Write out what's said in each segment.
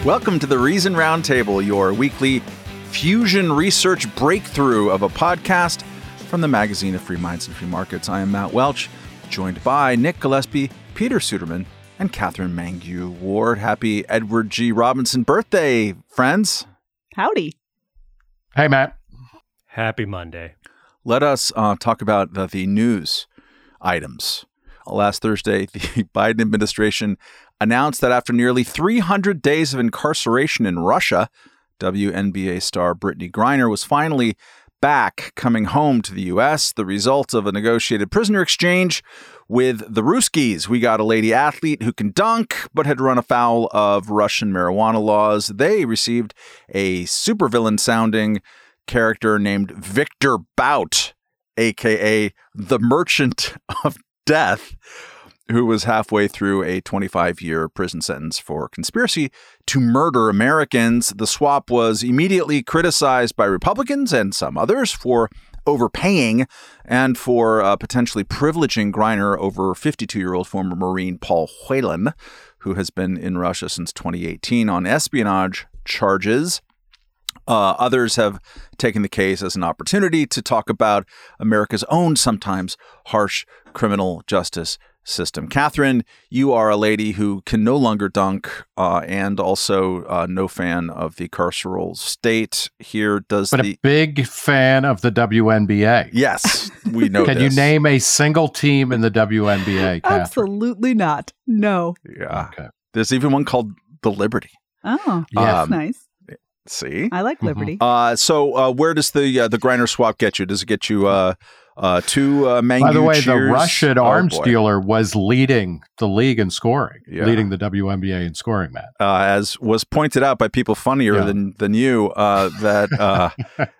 Welcome to the Reason Roundtable, your weekly fusion research breakthrough of a podcast from the magazine of Free Minds and Free Markets. I am Matt Welch, joined by Nick Gillespie, Peter Suderman, and Catherine Mangu Ward. Happy Edward G. Robinson birthday, friends. Howdy. Hey, Matt. Happy Monday. Let us talk about the news items. Last Thursday, the Biden administration announced that after nearly 300 days of incarceration in Russia, WNBA star Brittney Griner was finally back, coming home to the U.S., the result of a negotiated prisoner exchange with the Ruskies. We got a lady athlete who can dunk, but had run afoul of Russian marijuana laws. They received a supervillain-sounding character named Victor Bout, a.k.a. the Merchant of Death, who was halfway through a 25-year prison sentence for conspiracy to murder Americans. The swap was immediately criticized by Republicans and some others for overpaying and for potentially privileging Griner over 52-year-old former Marine Paul Whelan, who has been in Russia since 2018 on espionage charges. Others have taken the case as an opportunity to talk about America's own sometimes harsh criminal justice system. Catherine, you are a lady who can no longer dunk and also no fan of the carceral state here. A big fan of the WNBA. Yes, we know Can you name a single team in the WNBA, Catherine? Absolutely not. No. Yeah. Okay. There's even one called the Liberty. Oh, yeah. That's nice. See? I like Liberty. So where does the Griner swap get you? Does it get you two Mangu By the way, cheers? The Russian arms dealer was leading the league in scoring, leading the WNBA in scoring, Matt. As was pointed out by people funnier than you, that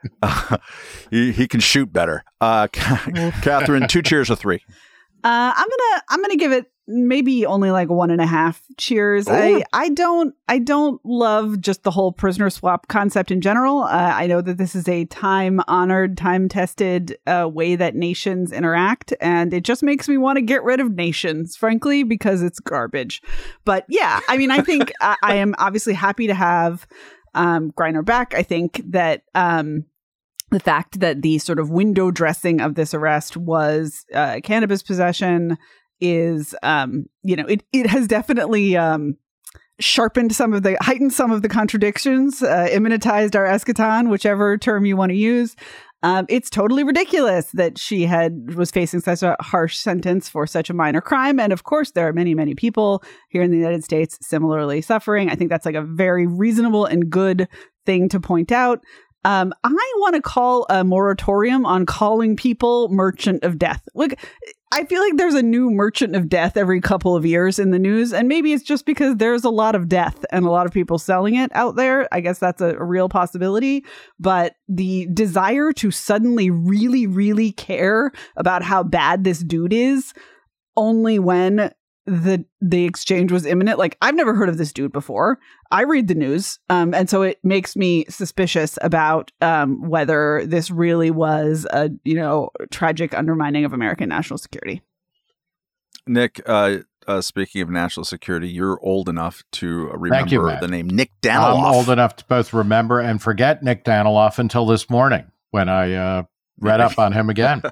he can shoot better. Catherine, 2 cheers or 3? I'm gonna give it maybe only like 1.5 cheers. Oh. I don't love just the whole prisoner swap concept in general. I know that this is a time-honored, time-tested way that nations interact, and it just makes me want to get rid of nations, frankly, because it's garbage. But yeah, I mean, I think I am obviously happy to have Griner back. I think that the fact that the sort of window dressing of this arrest was cannabis possession is, it has definitely heightened some of the contradictions, immanentized our eschaton, whichever term you want to use. It's totally ridiculous that she was facing such a harsh sentence for such a minor crime. And of course, there are many, many people here in the United States similarly suffering. I think that's like a very reasonable and good thing to point out. I want to call a moratorium on calling people Merchant of Death. Look, I feel like there's a new Merchant of Death every couple of years in the news, and maybe it's just because there's a lot of death and a lot of people selling it out there. I guess that's a real possibility. But the desire to suddenly really, really care about how bad this dude is only when the exchange was imminent. Like, I've never heard of this dude before. I read the news. And so it makes me suspicious about whether this really was a, tragic undermining of American national security. Nick, speaking of national security, you're old enough to remember the name Nick Daniloff. I'm old enough to both remember and forget Nick Daniloff until this morning when I read up on him again.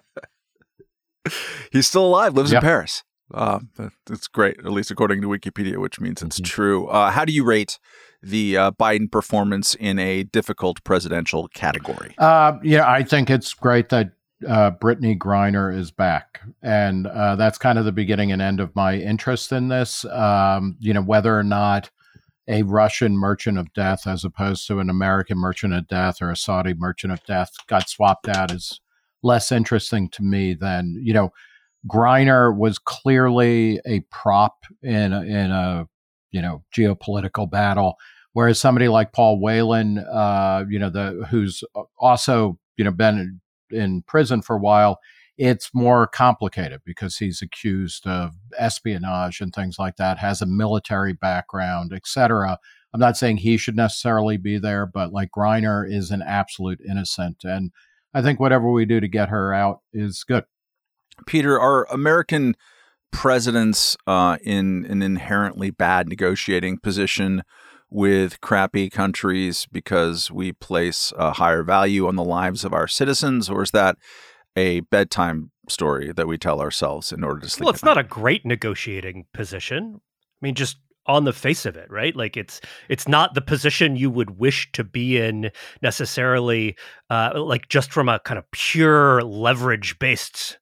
He's still alive, lives in Paris. That's great, at least according to Wikipedia, which means it's true. How do you rate the Biden performance in a difficult presidential category? I think it's great that Brittney Griner is back. And that's kind of the beginning and end of my interest in this. Whether or not a Russian merchant of death as opposed to an American merchant of death or a Saudi merchant of death got swapped out is less interesting to me than, Griner was clearly a prop in a geopolitical battle, whereas somebody like Paul Whelan, who's also been in prison for a while, it's more complicated because he's accused of espionage and things like that, has a military background, etc. I'm not saying he should necessarily be there, but like Griner is an absolute innocent, and I think whatever we do to get her out is good. Peter, are American presidents in an inherently bad negotiating position with crappy countries because we place a higher value on the lives of our citizens, or is that a bedtime story that we tell ourselves in order to sleep? Well, it's not a great negotiating position. I mean, just on the face of it, right? Like it's not the position you would wish to be in necessarily, like just from a kind of pure leverage-based,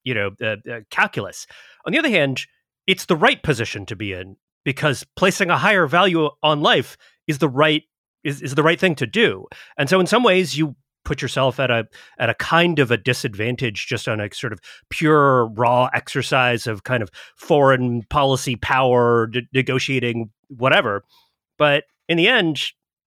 calculus. On the other hand, it's the right position to be in because placing a higher value on life is the right thing to do. And so, in some ways, you put yourself at a kind of a disadvantage just on a sort of pure raw exercise of kind of foreign policy power, negotiating whatever. But in the end,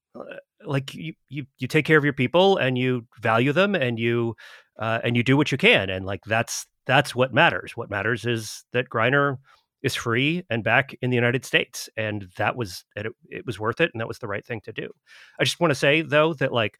like you take care of your people and you value them and you do what you can, and like that's what matters. What matters is that Griner is free and back in the United States, and it was worth it, and that was the right thing to do. I just want to say though that like.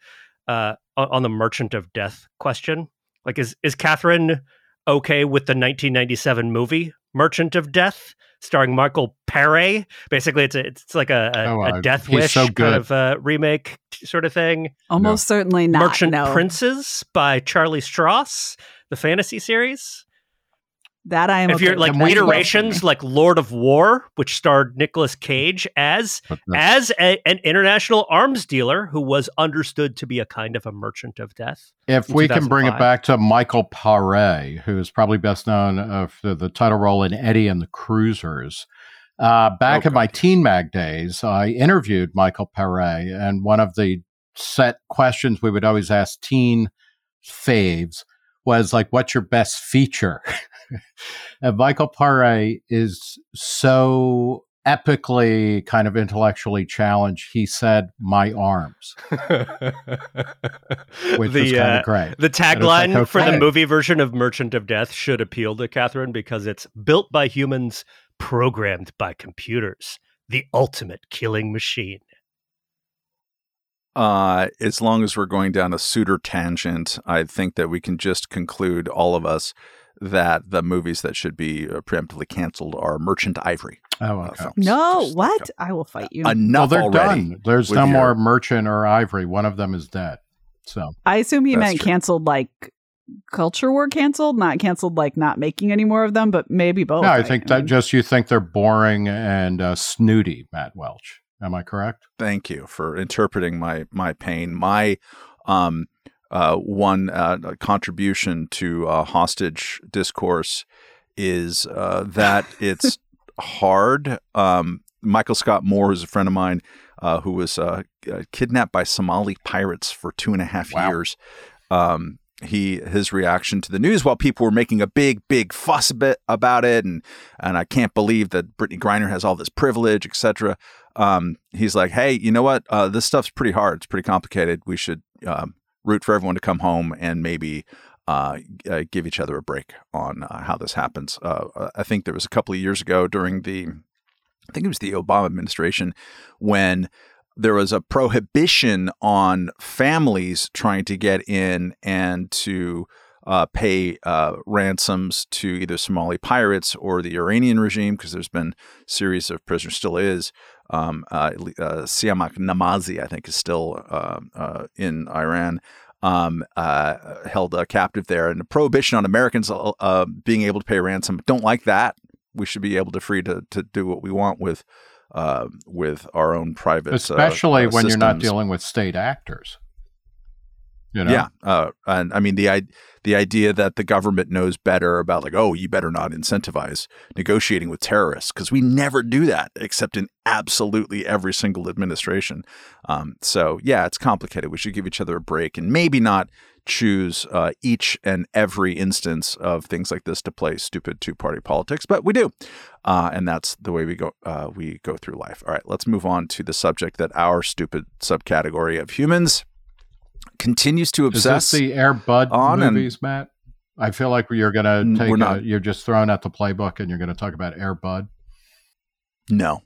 On the Merchant of Death question, like is Catherine okay with the 1997 movie Merchant of Death starring Michael Paré? Basically, it's like a Death Wish so kind of remake sort of thing. Almost certainly not. Merchant Princes by Charlie Strauss, the fantasy series. That I am. If you're like iterations, like Lord of War, which starred Nicolas Cage as an international arms dealer who was understood to be a kind of a merchant of death. If we can bring it back to Michael Paré, who is probably best known for the title role in Eddie and the Cruisers. Back in my Teen Mag days, I interviewed Michael Paré, and one of the set questions we would always ask teen faves was like, what's your best feature? And Michael Paré is so epically kind of intellectually challenged. He said, "My arms," which was kind of great. The tagline for the movie version of Merchant of Death should appeal to Catherine because it's built by humans, programmed by computers. The ultimate killing machine. As long as we're going down a Souter tangent, I think that we can just conclude, all of us, that the movies that should be preemptively canceled are Merchant Ivory. Okay. No, what? I will fight you. Enough they're already. Done. There's no more Merchant or Ivory. One of them is dead. So I assume he meant true. canceled like Culture War canceled, not canceled like not making any more of them, but maybe both. No, I think you think they're boring and snooty, Matt Welch. Am I correct? Thank you for interpreting my pain. My one contribution to hostage discourse is that it's hard. Michael Scott Moore, who's a friend of mine, who was kidnapped by Somali pirates for 2.5 years. His reaction to the news while people were making a big fuss about it, and I can't believe that Brittany Griner has all this privilege, etc. He's like, hey, you know what? This stuff's pretty hard. It's pretty complicated. We should root for everyone to come home and maybe give each other a break on how this happens. I think there was a couple of years ago during I think it was the Obama administration, when there was a prohibition on families trying to get in and to pay ransoms to either Somali pirates or the Iranian regime, because there's been a series of prisoners, still is. Siamak Namazi, I think, is still in Iran, held captive there. And the prohibition on Americans being able to pay ransom, don't like that. We should be able to free to do what we want with our own private especially when systems. You're not dealing with state actors. You know? Yeah. And I mean, the idea that the government knows better about, like, oh, you better not incentivize negotiating with terrorists, because we never do that except in absolutely every single administration. So, yeah, it's complicated. We should give each other a break and maybe not choose each and every instance of things like this to play stupid two-party politics, but we do. And that's the way we go through life. All right, let's move on to the subject that our stupid subcategory of humans continues to obsess. Is this the Air Bud movies, Matt? I feel like you're going to you're just throwing out the playbook and you're going to talk about Air Bud. No.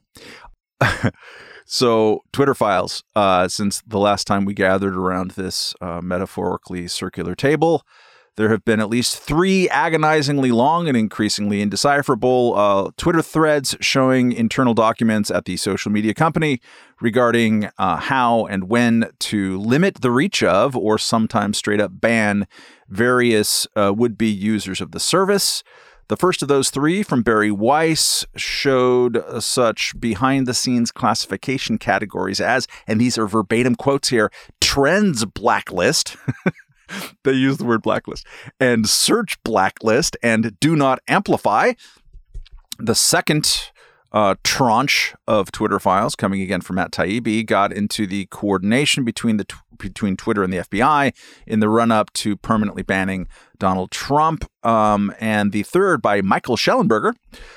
So Twitter files, since the last time we gathered around this metaphorically circular table, There have been at least 3 agonizingly long and increasingly indecipherable Twitter threads showing internal documents at the social media company regarding how and when to limit the reach of, or sometimes straight up ban, various would-be users of the service. The first of those 3, from Barry Weiss, showed such behind-the-scenes classification categories as, and these are verbatim quotes here, trends blacklist. They use the word blacklist, and search blacklist, and do not amplify. The second tranche of Twitter files, coming again from Matt Taibbi, got into the coordination between Twitter and the FBI in the run-up to permanently banning Donald Trump. And the third, by Michael Schellenberger,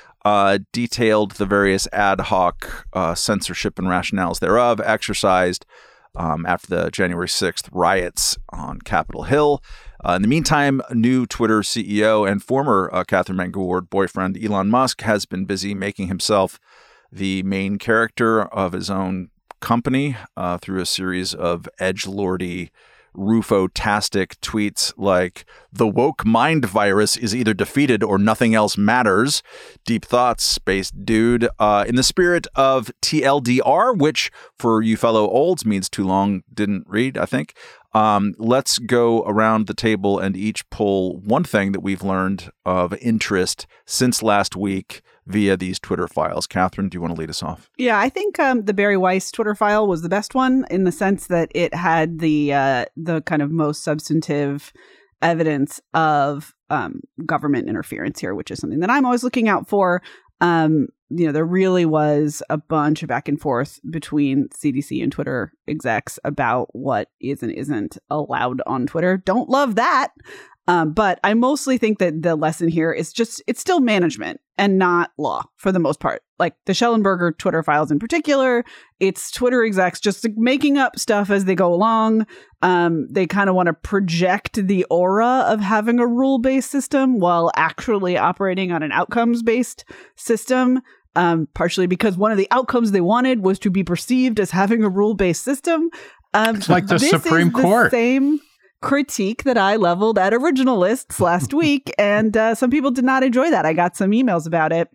detailed the various ad hoc censorship and rationales thereof exercised after the January 6th riots on Capitol Hill. In the meantime, new Twitter CEO and former Catherine Mangu-Ward boyfriend Elon Musk has been busy making himself the main character of his own company through a series of edgelordy, Rufo-tastic tweets like, "The woke mind virus is either defeated or nothing else matters. Deep thoughts, space dude." In the spirit of TLDR, which for you fellow olds means too long didn't read, I think. Let's go around the table and each pull one thing that we've learned of interest since last week via these Twitter files. Catherine, do you want to lead us off? Yeah, I think the Barry Weiss Twitter file was the best one in the sense that it had the kind of most substantive evidence of government interference here, which is something that I'm always looking out for. There really was a bunch of back and forth between CDC and Twitter execs about what is and isn't allowed on Twitter. Don't love that. But I mostly think that the lesson here is it's still management and not law for the most part. Like the Schellenberger Twitter files in particular, it's Twitter execs just making up stuff as they go along. They kind of want to project the aura of having a rule-based system while actually operating on an outcomes-based system. Partially because one of the outcomes they wanted was to be perceived as having a rule-based system. It's like the Supreme Court. Same critique that I leveled at originalists last week, and some people did not enjoy that. I got some emails about it.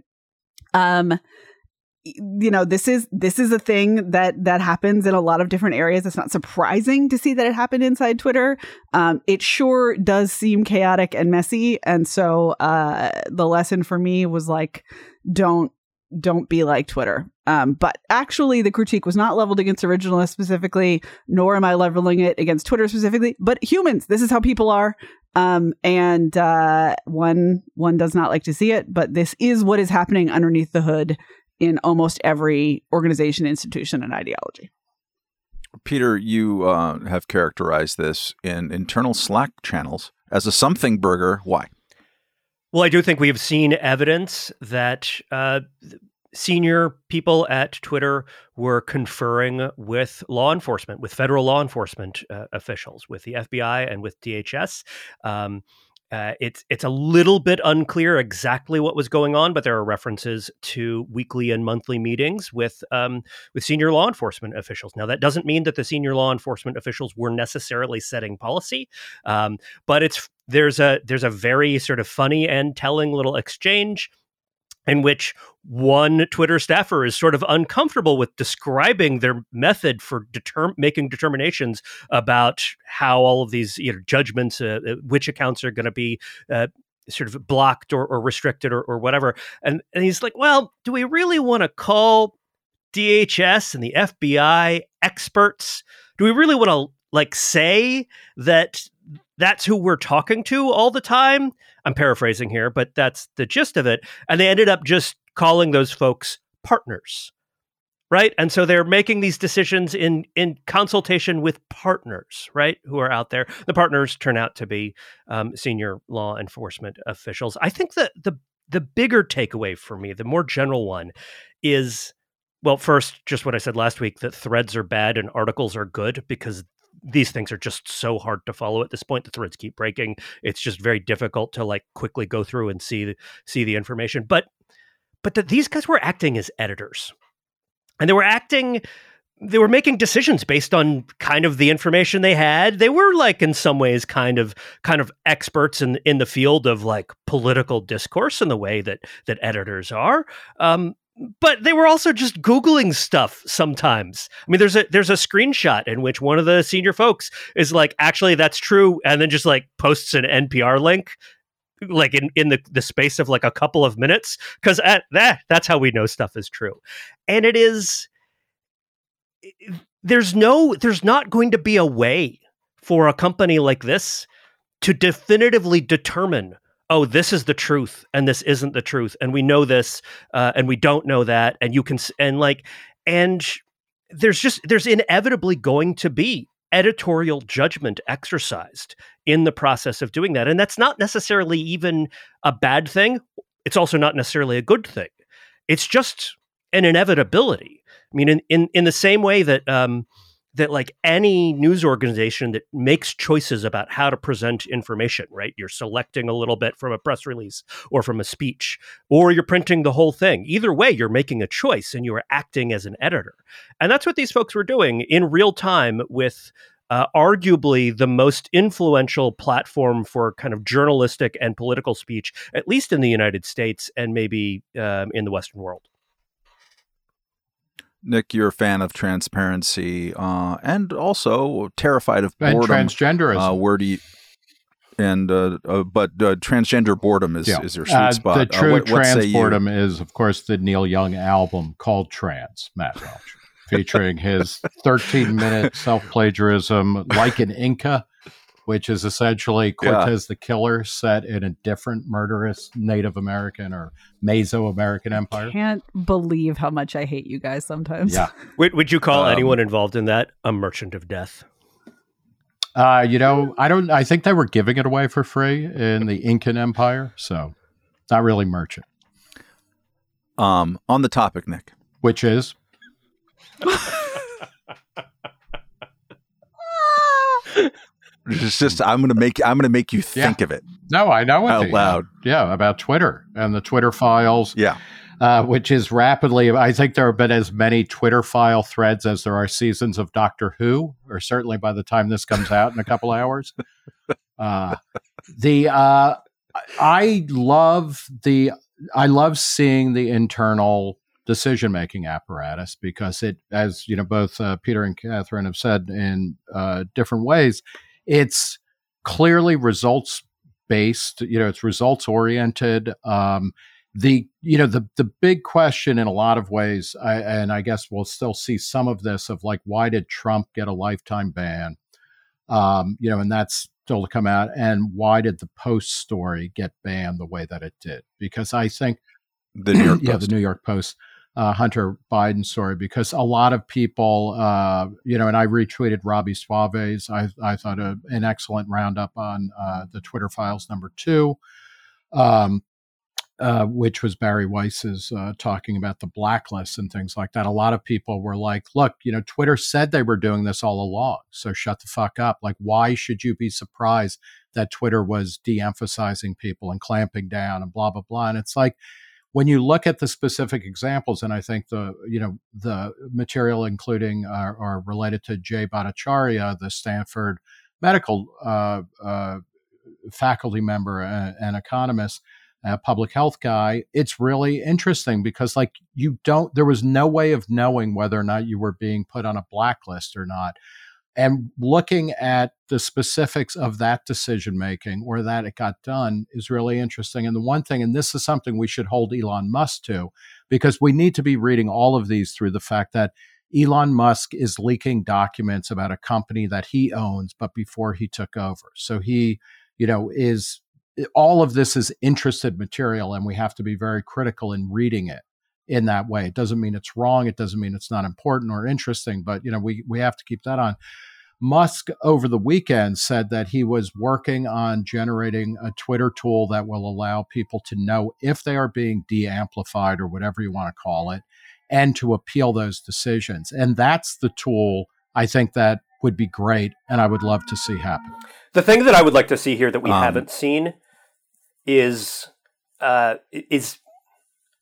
This is a thing that happens in a lot of different areas. It's not surprising to see that it happened inside Twitter. It sure does seem chaotic and messy, and so the lesson for me was like, don't be like Twitter. But actually, the critique was not leveled against originalists specifically, nor am I leveling it against Twitter specifically, but humans. This is how people are. And one does not like to see it, but this is what is happening underneath the hood in almost every organization, institution, and ideology. Peter, you have characterized this in internal Slack channels as a something burger. Why? Well, I do think we have seen evidence that senior people at Twitter were conferring with law enforcement, with federal law enforcement officials, with the FBI and with DHS. It's a little bit unclear exactly what was going on, but there are references to weekly and monthly meetings with senior law enforcement officials. Now, that doesn't mean that the senior law enforcement officials were necessarily setting policy, but there's a very sort of funny and telling little exchange in which one Twitter staffer is sort of uncomfortable with describing their method for making determinations about how all of these judgments, which accounts are going to be sort of blocked or restricted or whatever. And he's like, well, do we really want to call DHS and the FBI experts? Do we really want to say that that's who we're talking to all the time? I'm paraphrasing here, but that's the gist of it. And they ended up just calling those folks partners, right? And so they're making these decisions in consultation with partners, right, who are out there. The partners turn out to be senior law enforcement officials. I think that the bigger takeaway for me, the more general one, is, well, first, just what I said last week, that threads are bad and articles are good, because these things are just so hard to follow at this point. The threads keep breaking. It's just very difficult to quickly go through and see the information. But that these guys were acting as editors, and they were acting they were making decisions based on kind of the information they had. They were like in some ways kind of experts in the field of like political discourse in the way that editors are. But they were also just Googling stuff sometimes. I mean, there's a screenshot in which one of the senior folks is like, actually, that's true. And then just like posts an NPR link, like in the space of like a couple of minutes. Because that's how we know stuff is true. And it is, there's not going to be a way for a company like this to definitively determine, oh, this is the truth and this isn't the truth, and we know this and we don't know that, and you can and there's inevitably going to be editorial judgment exercised in the process of doing that, and that's not necessarily even a bad thing. It's also not necessarily a good thing. It's just an inevitability. I mean, in the same way that that like any news organization that makes choices about how to present information, right? You're selecting a little bit from a press release or from a speech, or you're printing the whole thing. Either way, you're making a choice and you are acting as an editor. And that's what these folks were doing in real time with arguably the most influential platform for kind of journalistic and political speech, at least in the United States and maybe in the Western world. Nick, you're a fan of transparency and also terrified of boredom. And transgenderism. Where do you? And but transgender boredom is your sweet spot. The true trans boredom is, of course, the Neil Young album called Trans, Matt Welch, featuring his 13-minute self-plagiarism, Like an Inca, which is essentially Cortez the Killer set in a different murderous Native American or Mesoamerican empire. I can't believe how much I hate you guys sometimes. Yeah. Would you call anyone involved in that a merchant of death? I think they were giving it away for free in the Incan Empire, so not really merchant. On the topic, Nick. Which is? It's just I'm gonna make you think of it. No, I know it out loud. Yeah, about Twitter and the Twitter files. Yeah, which is rapidly. I think there have been as many Twitter file threads as there are seasons of Doctor Who, or certainly by the time this comes out in a couple hours. I love seeing the internal decision-making apparatus because it, as you know, both Peter and Catherine have said in different ways, it's clearly results-based. It's results-oriented. The big question in a lot of ways, and I guess we'll still see some of this of like, why did Trump get a lifetime ban? And that's still to come out. And why did the Post story get banned the way that it did? Because I think the New York Post. The New York Post. Hunter Biden story, because a lot of people, and I retweeted Robbie Suave's, I thought an excellent roundup on the Twitter files number 2, which was Barry Weiss's talking about the blacklist and things like that. A lot of people were like, look, Twitter said they were doing this all along, so shut the fuck up. Like, why should you be surprised that Twitter was de-emphasizing people and clamping down and blah, blah, blah. And it's like, when you look at the specific examples, and I think the material including are related to Jay Bhattacharya, the Stanford medical faculty member and economist, public health guy, it's really interesting because there was no way of knowing whether or not you were being put on a blacklist or not. And looking at the specifics of that decision-making or that it got done is really interesting. And the one thing, and this is something we should hold Elon Musk to, because we need to be reading all of these through the fact that Elon Musk is leaking documents about a company that he owns, but before he took over. So he, all of this is interested material, and we have to be very critical in reading it in that way. It doesn't mean it's wrong. It doesn't mean it's not important or interesting, but we have to keep that on. Musk over the weekend said that he was working on generating a Twitter tool that will allow people to know if they are being de-amplified or whatever you want to call it, and to appeal those decisions. And that's the tool I think that would be great, and I would love to see happen. The thing that I would like to see here that we haven't seen is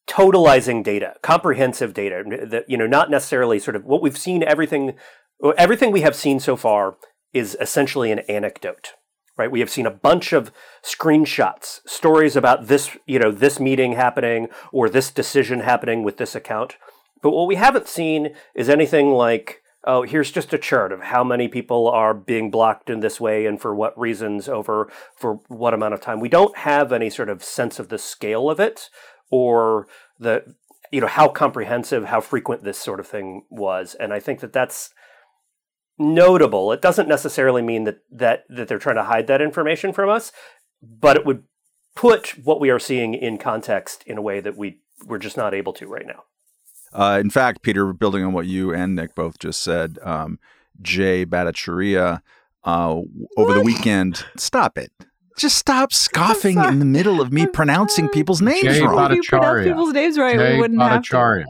totalizing data, comprehensive data, that, not necessarily sort of what we've seen, everything we have seen so far is essentially an anecdote, right? We have seen a bunch of screenshots, stories about this, this meeting happening or this decision happening with this account. But what we haven't seen is anything like, oh, here's just a chart of how many people are being blocked in this way and for what reasons for what amount of time. We don't have any sort of sense of the scale of it or how comprehensive, how frequent this sort of thing was. And I think that that's notable. It doesn't necessarily mean that they're trying to hide that information from us, but it would put what we are seeing in context in a way that we're just not able to right now. In fact, Peter, building on what you and Nick both just said, Jay Bhattacharya over the weekend, stop it. Just stop scoffing in the middle of me pronouncing people's names Jay wrong. If you pronounce people's names right, Jay we wouldn't have to.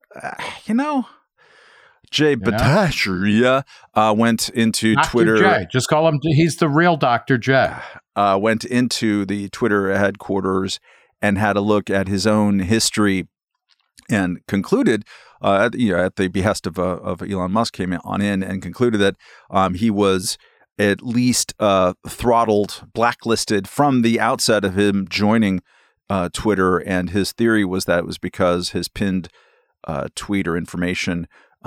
Jay Bhattacharya went into Dr. Twitter. Jay. Just call him. He's the real Dr. J. Went into the Twitter headquarters and had a look at his own history and concluded, at the behest of Elon Musk, came on in and concluded that he was at least throttled, blacklisted from the outset of him joining Twitter. And his theory was that it was because his pinned tweet or information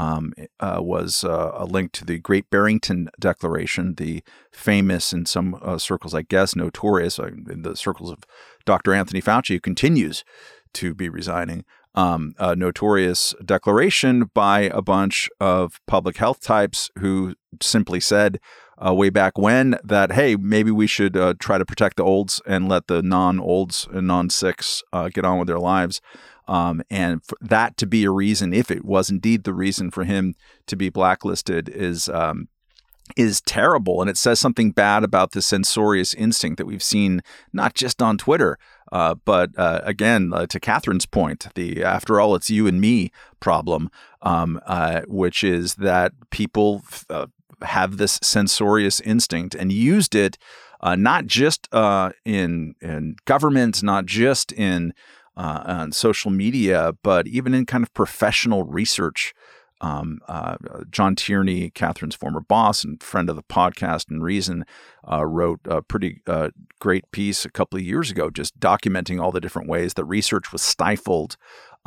was a link to the Great Barrington Declaration, the famous, in some circles, I guess, notorious, in the circles of Dr. Anthony Fauci, who continues to be resigning, a notorious declaration by a bunch of public health types who simply said way back when that, hey, maybe we should try to protect the olds and let the non-olds and non-sicks get on with their lives. And for that to be a reason, if it was indeed the reason for him to be blacklisted, is terrible. And it says something bad about the censorious instinct that we've seen, not just on Twitter, but again, to Catherine's point, after all, it's you and me problem, which is that people have this censorious instinct and used it not just in government, not just on social media, but even in kind of professional research. John Tierney, Catherine's former boss and friend of the podcast and Reason, wrote a pretty great piece a couple of years ago, just documenting all the different ways that research was stifled,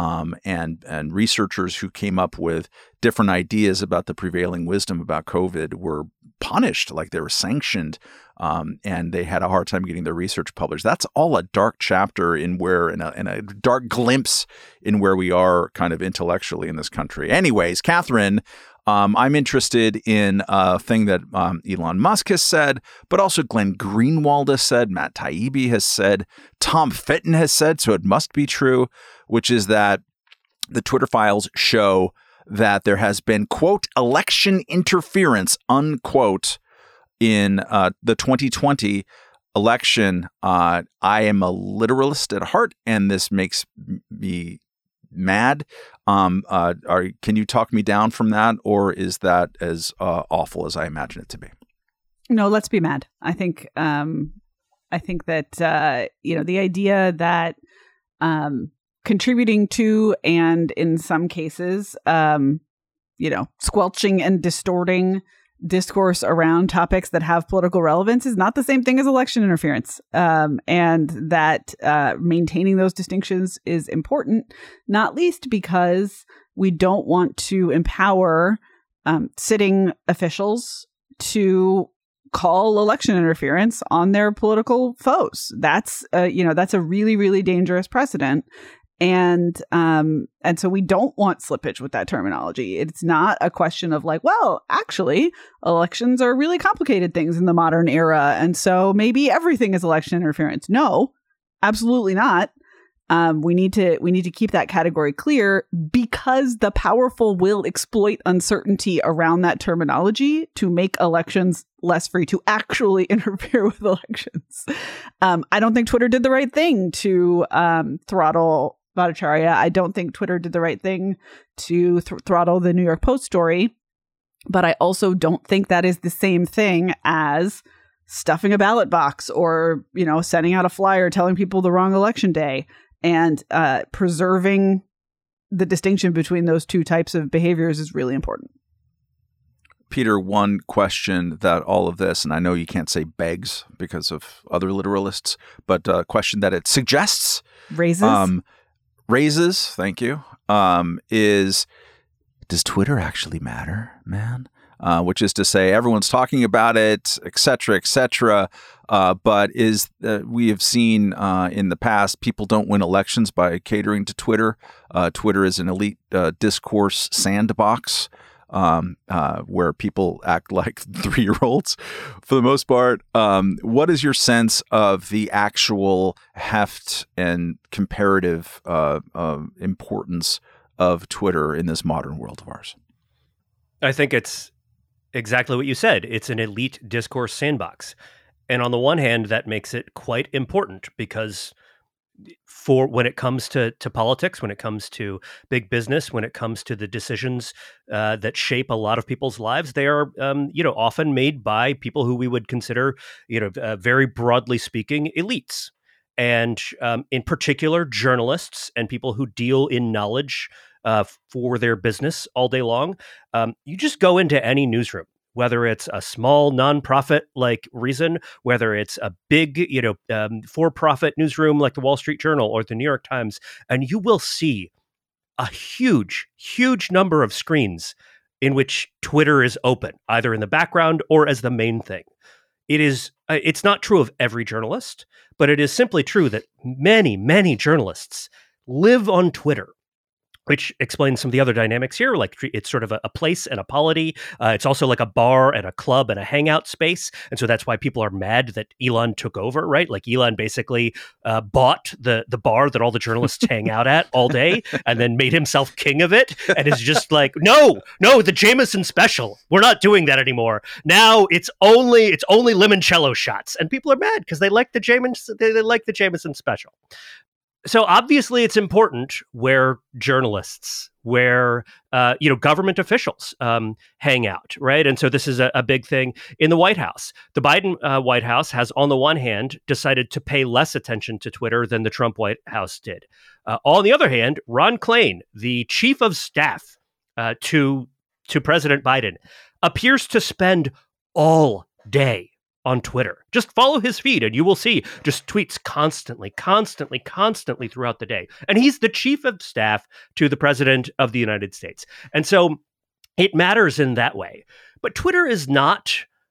and researchers who came up with different ideas about the prevailing wisdom about COVID were punished, like they were sanctioned, and they had a hard time getting their research published. That's all a dark chapter in a dark glimpse in where we are kind of intellectually in this country. Anyways, Catherine, I'm interested in a thing that Elon Musk has said, but also Glenn Greenwald has said, Matt Taibbi has said, Tom Fitton has said, so it must be true, which is that the Twitter files show that there has been, quote, election interference, unquote, in the 2020 election. I am a literalist at heart, and this makes me mad. Can you talk me down from that, or is that as awful as I imagine it to be? No, let's be mad. I think that the idea that contributing to, and in some cases, squelching and distorting discourse around topics that have political relevance is not the same thing as election interference. And that maintaining those distinctions is important, not least because we don't want to empower sitting officials to call election interference on their political foes. That's a really, really dangerous precedent. And so we don't want slippage with that terminology. It's not a question of like, well, actually, elections are really complicated things in the modern era, and so maybe everything is election interference. No, absolutely not. We need to keep that category clear, because the powerful will exploit uncertainty around that terminology to make elections less free, to actually interfere with elections. I don't think Twitter did the right thing to throttle Bhattacharya. I don't think Twitter did the right thing to throttle the New York Post story. But I also don't think that is the same thing as stuffing a ballot box or, sending out a flyer telling people the wrong election day. And preserving the distinction between those two types of behaviors is really important. Peter, one question that all of this, and I know you can't say begs because of other literalists, but a question that it suggests. Raises, thank you, is, does Twitter actually matter, man? Which is to say, everyone's talking about it, et cetera, but we have seen in the past, people don't win elections by catering to Twitter. Twitter is an elite discourse sandbox where people act like 3-year-olds for the most part. What is your sense of the actual heft and comparative importance of Twitter in this modern world of ours? I think it's exactly what you said. It's an elite discourse sandbox. And on the one hand, that makes it quite important because for when it comes to politics, when it comes to big business, when it comes to the decisions that shape a lot of people's lives, they are, often made by people who we would consider, very broadly speaking, elites. And in particular, journalists and people who deal in knowledge for their business all day long. You just go into any newsroom, whether it's a small nonprofit like Reason, whether it's a big, for-profit newsroom like the Wall Street Journal or the New York Times, and you will see a huge, huge number of screens in which Twitter is open, either in the background or as the main thing. It's not true of every journalist, but it is simply true that many, many journalists live on Twitter, which explains some of the other dynamics here. Like it's sort of a place and a polity. It's also like a bar and a club and a hangout space. And so that's why people are mad that Elon took over, right? Like Elon basically bought the bar that all the journalists hang out at all day and then made himself king of it. And is just like, no, the Jameson special. We're not doing that anymore. Now it's only limoncello shots. And people are mad because they like the Jameson special. So obviously it's important where journalists, where government officials hang out, right? And so this is a big thing in the White House. The Biden White House has, on the one hand, decided to pay less attention to Twitter than the Trump White House did. On the other hand, Ron Klain, the chief of staff to President Biden, appears to spend all day on Twitter. Just follow his feed and you will see just tweets constantly throughout the day. And he's the chief of staff to the president of the United States. And so it matters in that way. But Twitter is not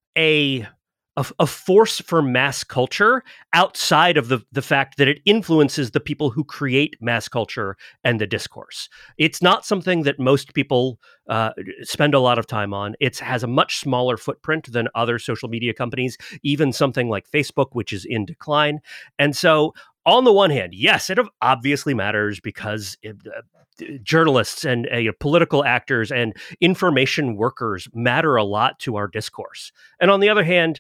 a force for mass culture outside of the fact that it influences the people who create mass culture and the discourse. It's not something that most people spend a lot of time on. It has a much smaller footprint than other social media companies, even something like Facebook, which is in decline. And so on the one hand, yes, it obviously matters because journalists and political actors and information workers matter a lot to our discourse. And on the other hand,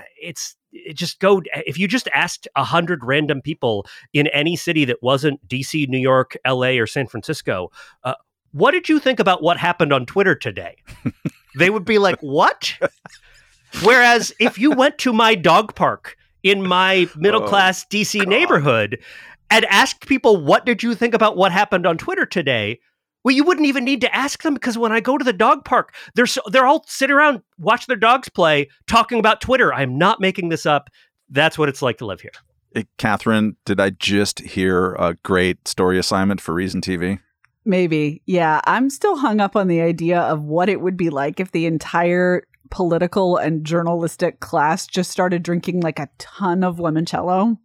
if you just asked 100 random people in any city that wasn't DC, New York, LA, or San Francisco, what did you think about what happened on Twitter today? They would be like, what? Whereas if you went to my dog park in my middle-class DC neighborhood and asked people, what did you think about what happened on Twitter today? Well, you wouldn't even need to ask them because when I go to the dog park, they're all sitting around, watch their dogs play, talking about Twitter. I'm not making this up. That's what it's like to live here. Hey, Catherine, did I just hear a great story assignment for Reason TV? Maybe. Yeah. I'm still hung up on the idea of what it would be like if the entire political and journalistic class just started drinking like a ton of limoncello.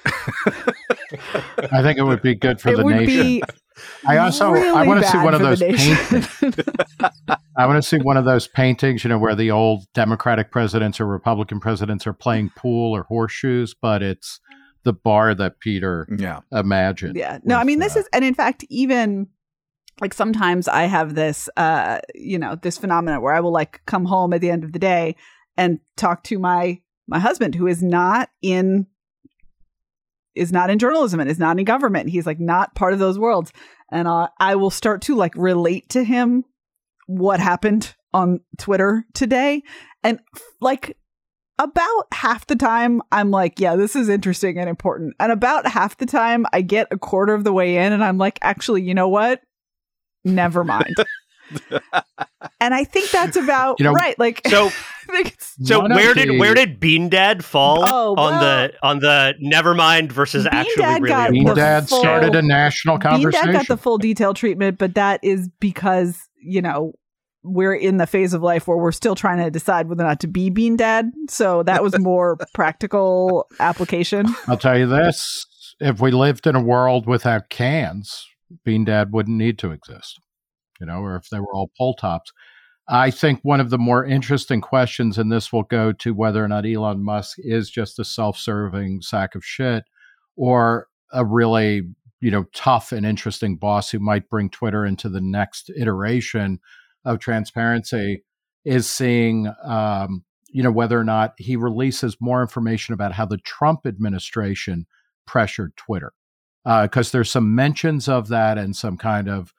I think it would be good for the nation. I want to see one of those paintings. I want to see one of those paintings, where the old Democratic presidents or Republican presidents are playing pool or horseshoes, but it's the bar that Peter imagined. Yeah. No, I mean, this is, and in fact, even like sometimes I have this, this phenomenon where I will like come home at the end of the day and talk to my husband, who is not in journalism and is not in government. He's like not part of those worlds. And I will start to like relate to him what happened on Twitter today. And like about half the time I'm like, yeah, this is interesting and important. And about half the time I get a quarter of the way in and I'm like, actually, you know what? Never mind. And I think that's about right. Like, so where did Bean Dad fall on the Nevermind versus Bean actually Dad really? Bean Dad started a national conversation. Bean Dad got the full detailed treatment, but that is because, we're in the phase of life where we're still trying to decide whether or not to be Bean Dad. So that was more practical application. I'll tell you this. If we lived in a world without cans, Bean Dad wouldn't need to exist, or if they were all pull tops. I think one of the more interesting questions, and this will go to whether or not Elon Musk is just a self-serving sack of shit or a really, tough and interesting boss who might bring Twitter into the next iteration of transparency, is seeing, whether or not he releases more information about how the Trump administration pressured Twitter. Because there's some mentions of that and some kind of,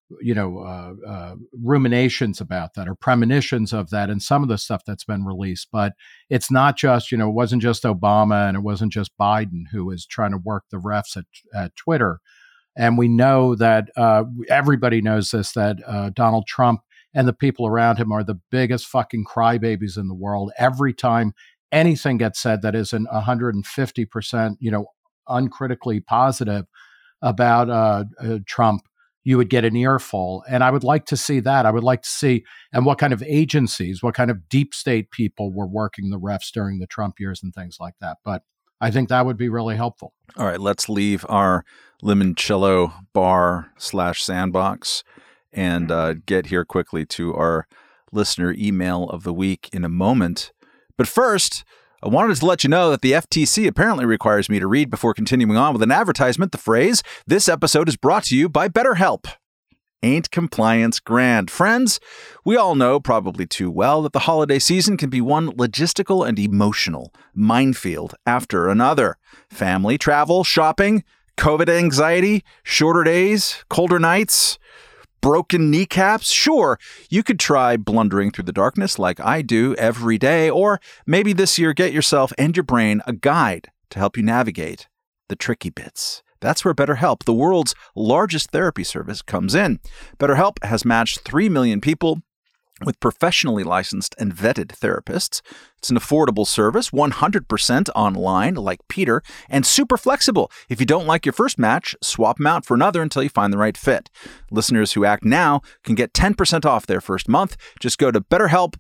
ruminations about that or premonitions of that and some of the stuff that's been released. But it's not just, it wasn't just Obama and it wasn't just Biden who was trying to work the refs at Twitter. And we know that everybody knows this, that Donald Trump and the people around him are the biggest fucking crybabies in the world. Every time anything gets said that isn't 150%, uncritically positive about Trump, you would get an earful. And I would like to see that. I would like to see, and what kind of agencies, what kind of deep state people were working the refs during the Trump years and things like that. But I think that would be really helpful. All right, let's leave our limoncello bar / sandbox and get here quickly to our listener email of the week in a moment. But first, I wanted to let you know that the FTC apparently requires me to read before continuing on with an advertisement the phrase, "This episode is brought to you by BetterHelp." Ain't compliance grand? Friends, we all know probably too well that the holiday season can be one logistical and emotional minefield after another. Family, travel, shopping, COVID anxiety, shorter days, colder nights, broken kneecaps. Sure, you could try blundering through the darkness like I do every day, or maybe this year get yourself and your brain a guide to help you navigate the tricky bits. That's where BetterHelp, the world's largest therapy service, comes in. BetterHelp has matched 3 million people with professionally licensed and vetted therapists. It's an affordable service, 100% online, like Peter, and super flexible. If you don't like your first match, swap them out for another until you find the right fit. Listeners who act now can get 10% off their first month. Just go to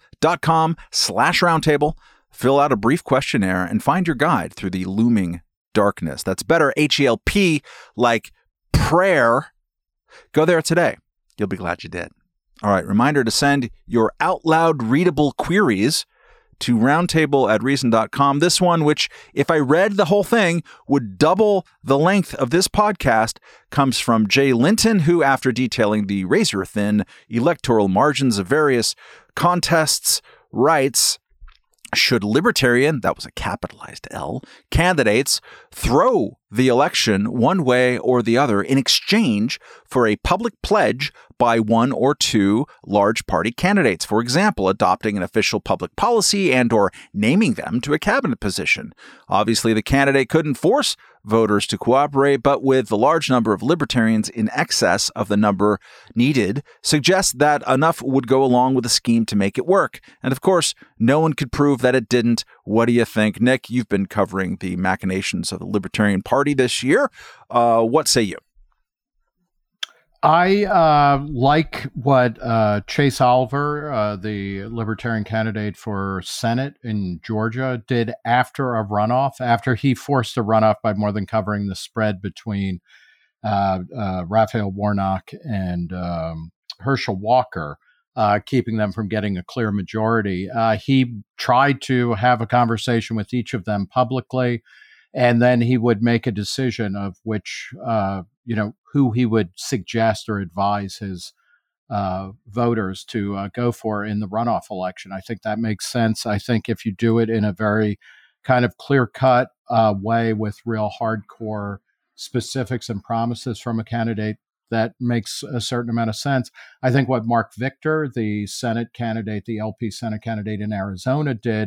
betterhelp.com/roundtable, fill out a brief questionnaire, and find your guide through the looming darkness. That's better, HELP, like prayer. Go there today. You'll be glad you did. All right, reminder to send your out loud readable queries to roundtable@reason.com. This one, which if I read the whole thing would double the length of this podcast, comes from Jay Linton, who, after detailing the razor-thin electoral margins of various contests, writes, "Should libertarian," that was a capitalized L, "candidates throw the election one way or the other in exchange for a public pledge by one or two large party candidates, for example, adopting an official public policy and or naming them to a cabinet position? Obviously, the candidate couldn't force voters to cooperate, but with the large number of libertarians in excess of the number needed, suggests that enough would go along with the scheme to make it work. And of course, no one could prove that it didn't. What do you think?" Nick, you've been covering the machinations of the Libertarian Party this year. What say you? I like what Chase Oliver, the Libertarian candidate for Senate in Georgia, did after a runoff, after he forced a runoff by more than covering the spread between Raphael Warnock and Herschel Walker, keeping them from getting a clear majority. He tried to have a conversation with each of them publicly, and then he would make a decision of which, who he would suggest or advise his voters to go for in the runoff election. I think that makes sense. I think if you do it in a very kind of clear-cut way with real hardcore specifics and promises from a candidate, that makes a certain amount of sense. I think what Mark Victor, the Senate candidate, the LP Senate candidate in Arizona, did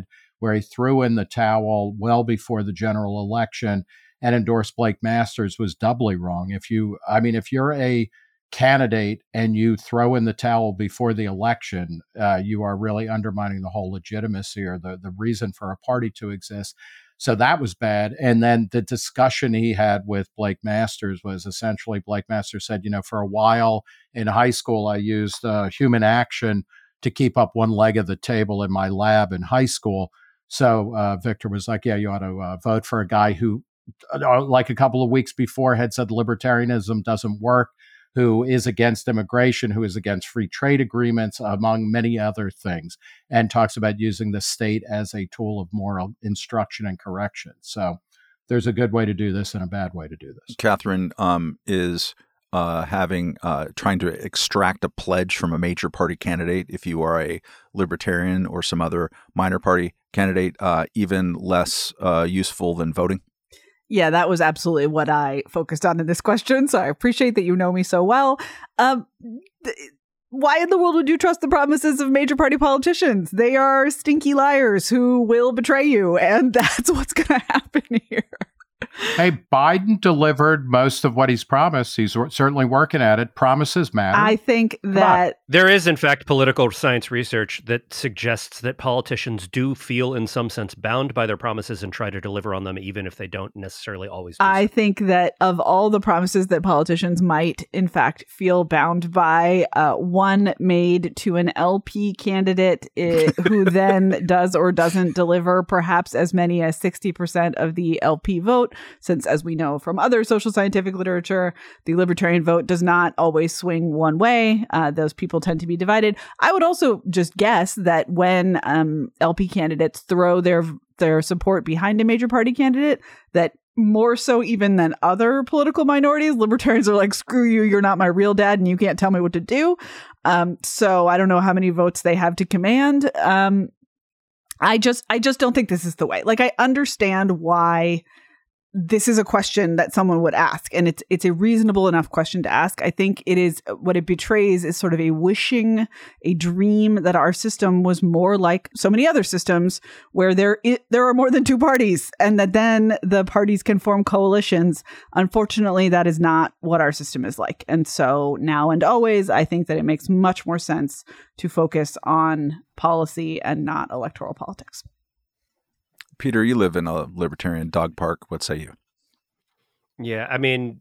where he threw in the towel well before the general election and endorsed Blake Masters was doubly wrong. If you're a candidate and you throw in the towel before the election, you are really undermining the whole legitimacy or the reason for a party to exist. So that was bad. And then the discussion he had with Blake Masters was essentially Blake Masters said, for a while in high school, I used human action to keep up one leg of the table in my lab in high school. So Victor was like, yeah, you ought to vote for a guy who, like a couple of weeks before, had said libertarianism doesn't work, who is against immigration, who is against free trade agreements, among many other things, and talks about using the state as a tool of moral instruction and correction. So there's a good way to do this and a bad way to do this. Catherine is trying to extract a pledge from a major party candidate. If you are a libertarian or some other minor party candidate, even less useful than voting. Yeah, that was absolutely what I focused on in this question. So I appreciate that you know me so well. Why in the world would you trust the promises of major party politicians? They are stinky liars who will betray you. And that's what's going to happen here. Hey, Biden delivered most of what he's promised. He's certainly working at it. Promises matter. I think that there is, in fact, political science research that suggests that politicians do feel, in some sense, bound by their promises and try to deliver on them, even if they don't necessarily always do I think that of all the promises that politicians might, in fact, feel bound by, one made to an LP candidate who then does or doesn't deliver perhaps as many as 60% of the LP vote. Since, as we know from other social scientific literature, the libertarian vote does not always swing one way. Those people tend to be divided. I would also just guess that when LP candidates throw their support behind a major party candidate, that more so even than other political minorities, libertarians are like, screw you, you're not my real dad and you can't tell me what to do. So I don't know how many votes they have to command. I just don't think this is the way. Like, I understand why this is a question that someone would ask, and it's a reasonable enough question to ask. I think it is what it betrays is sort of a wishing, a dream that our system was more like so many other systems where there are more than two parties, and that then the parties can form coalitions. Unfortunately, that is not what our system is like. And so now and always, I think that it makes much more sense to focus on policy and not electoral politics. Peter, you live in a libertarian dog park. What say you? Yeah, I mean,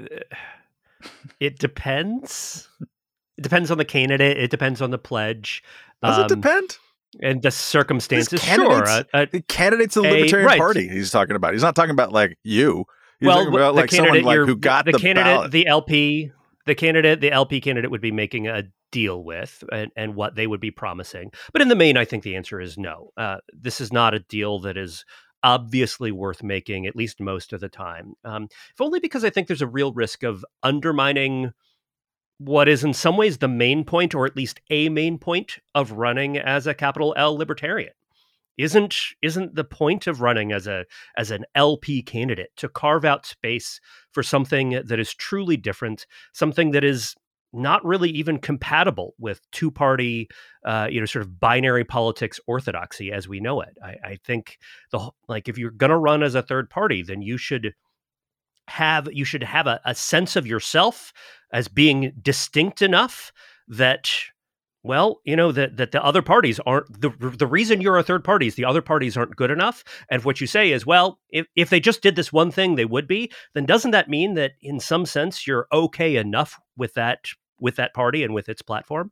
it depends. It depends on the candidate. It depends on the pledge. Does it depend? And the circumstances. Sure. The candidate's of the Libertarian Party he's talking about. He's not talking about like you. He's talking about like someone like who got the candidate, ballot. The LP candidate would be making a deal with and what they would be promising. But in the main, I think the answer is no. This is not a deal that is obviously worth making, at least most of the time. If only because I think there's a real risk of undermining what is in some ways the main point, or at least a main point of running as a capital L libertarian. Isn't the point of running as an LP candidate to carve out space for something that is truly different, something that is not really even compatible with two-party, sort of binary politics orthodoxy as we know it. I think if you're going to run as a third party, then you should have a sense of yourself as being distinct enough that, well, that the other parties aren't the reason you're a third party is the other parties aren't good enough. And what you say is, well, if they just did this one thing, they would be. Then doesn't that mean that in some sense you're okay enough with that party and with its platform?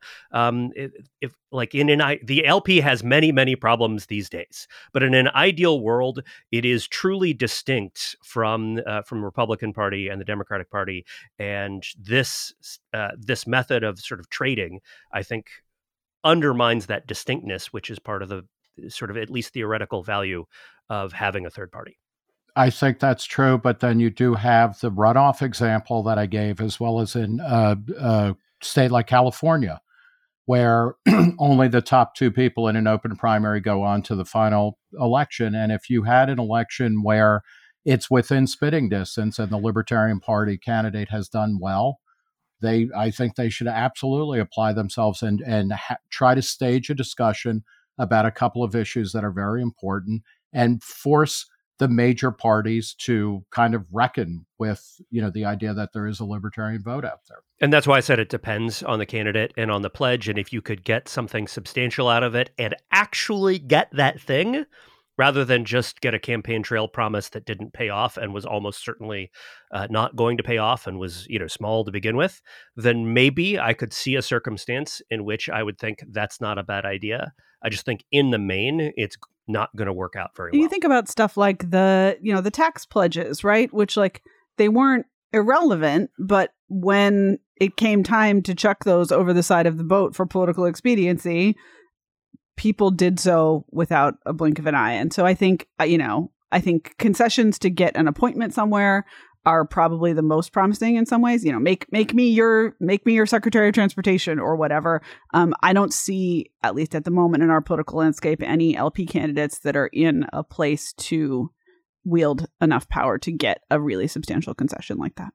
The LP has many problems these days, but in an ideal world, it is truly distinct from Republican Party and the Democratic Party. And this method of sort of trading, I think, undermines that distinctness, which is part of the sort of at least theoretical value of having a third party. I think that's true, but then you do have the runoff example that I gave, as well as in a state like California, where only the top two people in an open primary go on to the final election. And if you had an election where it's within spitting distance and the Libertarian Party candidate has done well, I think they should absolutely apply themselves and try to stage a discussion about a couple of issues that are very important and force the major parties to kind of reckon with, the idea that there is a libertarian vote out there. And that's why I said it depends on the candidate and on the pledge. And if you could get something substantial out of it and actually get that thing, rather than just get a campaign trail promise that didn't pay off and was almost certainly not going to pay off and was, small to begin with, then maybe I could see a circumstance in which I would think that's not a bad idea. I just think in the main, it's not going to work out very well. You think about stuff like the tax pledges, right? Which they weren't irrelevant, but when it came time to chuck those over the side of the boat for political expediency, people did so without a blink of an eye. And so I think, I think concessions to get an appointment somewhere are probably the most promising in some ways. Make me your Secretary of Transportation or whatever. I don't see, at least at the moment in our political landscape, any LP candidates that are in a place to wield enough power to get a really substantial concession like that.